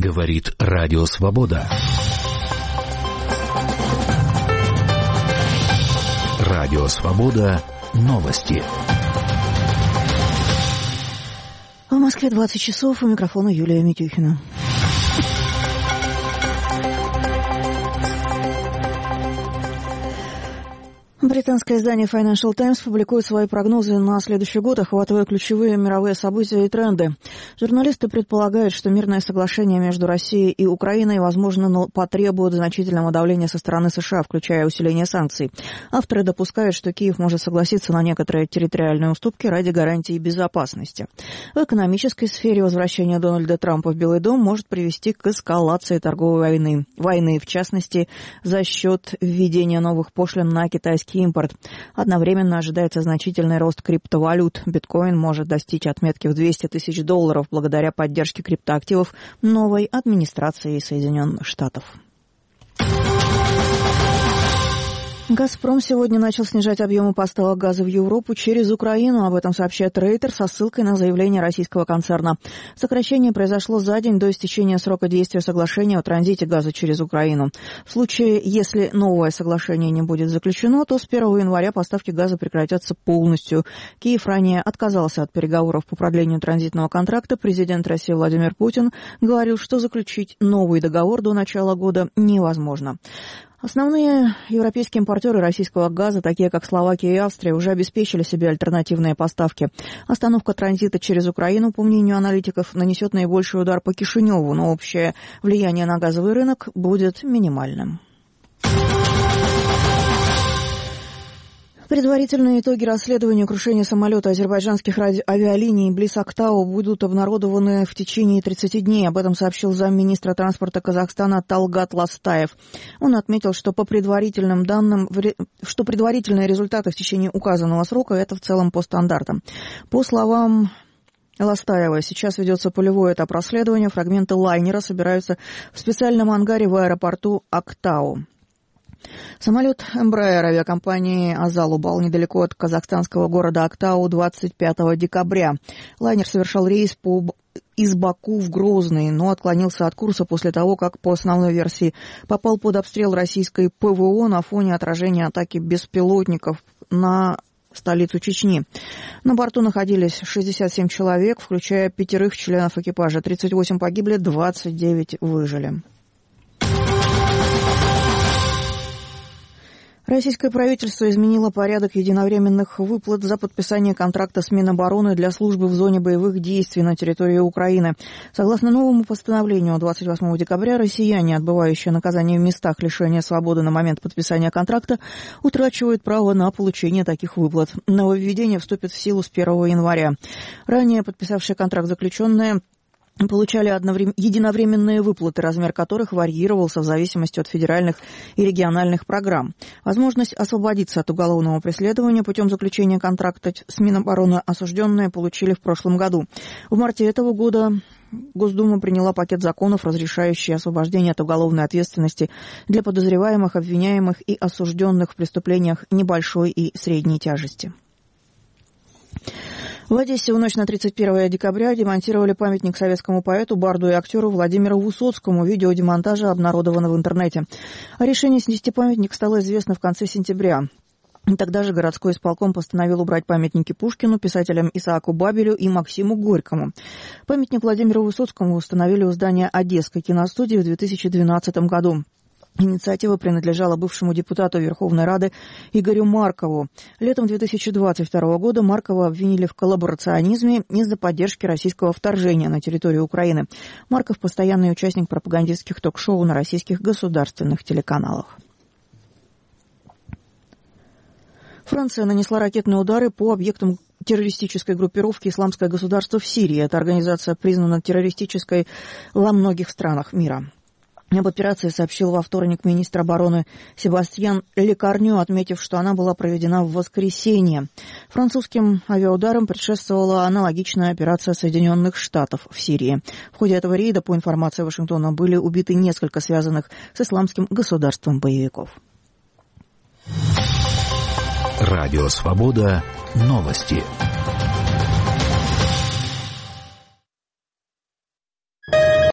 Говорит Радио Свобода. Радио Свобода. Новости. В Москве 20 часов. У микрофона Юлия Митюхина. Британское издание Financial Times публикует свои прогнозы на следующий год, охватывая ключевые мировые события и тренды. Журналисты предполагают, что мирное соглашение между Россией и Украиной, возможно, потребует значительного давления со стороны США, включая усиление санкций. Авторы допускают, что Киев может согласиться на некоторые территориальные уступки ради гарантии безопасности. В экономической сфере возвращение Дональда Трампа в Белый дом может привести к эскалации торговой войны, в частности, за счет введения новых пошлин на китайский импорт. Одновременно ожидается значительный рост криптовалют. Биткоин может достичь отметки в $200 тысяч благодаря поддержке криптоактивов новой администрации Соединенных Штатов. «Газпром» сегодня начал снижать объемы поставок газа в Европу через Украину. Об этом сообщает Рейтер со ссылкой на заявление российского концерна. Сокращение произошло за день до истечения срока действия соглашения о транзите газа через Украину. В случае, если новое соглашение не будет заключено, то с 1 января поставки газа прекратятся полностью. Киев ранее отказался от переговоров по продлению транзитного контракта. Президент России Владимир Путин говорил, что заключить новый договор до начала года невозможно. Основные европейские импортеры российского газа, такие как Словакия и Австрия, уже обеспечили себе альтернативные поставки. Остановка транзита через Украину, по мнению аналитиков, нанесет наибольший удар по Кишиневу, но общее влияние на газовый рынок будет минимальным. Предварительные итоги расследования крушения самолета азербайджанских авиалиний близ Актау будут обнародованы в течение 30 дней. Об этом сообщил замминистра транспорта Казахстана Талгат Ластаев. Он отметил, что по предварительным данным, предварительные результаты в течение указанного срока – это в целом по стандартам. По словам Ластаева, сейчас ведется полевой этап расследования. Фрагменты лайнера собираются в специальном ангаре в аэропорту Актау. Самолет Embraer авиакомпании «Азал» упал недалеко от казахстанского города Актау 25 декабря. Лайнер совершал рейс из Баку в Грозный, но отклонился от курса после того, как, по основной версии, попал под обстрел российской ПВО на фоне отражения атаки беспилотников на столицу Чечни. На борту находились 67 человек, включая 5 членов экипажа. 38 погибли, 29 выжили. Российское правительство изменило порядок единовременных выплат за подписание контракта с Минобороны для службы в зоне боевых действий на территории Украины. Согласно новому постановлению 28 декабря, россияне, отбывающие наказание в местах лишения свободы на момент подписания контракта, утрачивают право на получение таких выплат. Нововведение вступит в силу с 1 января. Ранее подписавшие контракт заключенные получали единовременные выплаты, размер которых варьировался в зависимости от федеральных и региональных программ. Возможность освободиться от уголовного преследования путем заключения контракта с Минобороны осужденные получили в прошлом году. В марте этого года Госдума приняла пакет законов, разрешающий освобождение от уголовной ответственности для подозреваемых, обвиняемых и осужденных в преступлениях небольшой и средней тяжести. В Одессе в ночь на 31 декабря демонтировали памятник советскому поэту, барду и актеру Владимиру Высоцкому. Видео демонтажа обнародовано в интернете. О решении снести памятник стало известно в конце сентября. Тогда же городской исполком постановил убрать памятники Пушкину, писателям Исааку Бабелю и Максиму Горькому. Памятник Владимиру Высоцкому установили у здания Одесской киностудии в 2012 году. Инициатива принадлежала бывшему депутату Верховной Рады Игорю Маркову. Летом 2022 года Маркова обвинили в коллаборационизме из-за поддержки российского вторжения на территорию Украины. Марков – постоянный участник пропагандистских ток-шоу на российских государственных телеканалах. Франция нанесла ракетные удары по объектам террористической группировки «Исламское государство» в Сирии. Эта организация признана террористической во многих странах мира. Об операции сообщил во вторник министр обороны Себастьян Лекарню, отметив, что она была проведена в воскресенье. Французским авиаударам предшествовала аналогичная операция Соединенных Штатов в Сирии. В ходе этого рейда, по информации Вашингтона, были убиты несколько связанных с исламским государством боевиков. Радио «Свобода». Новости.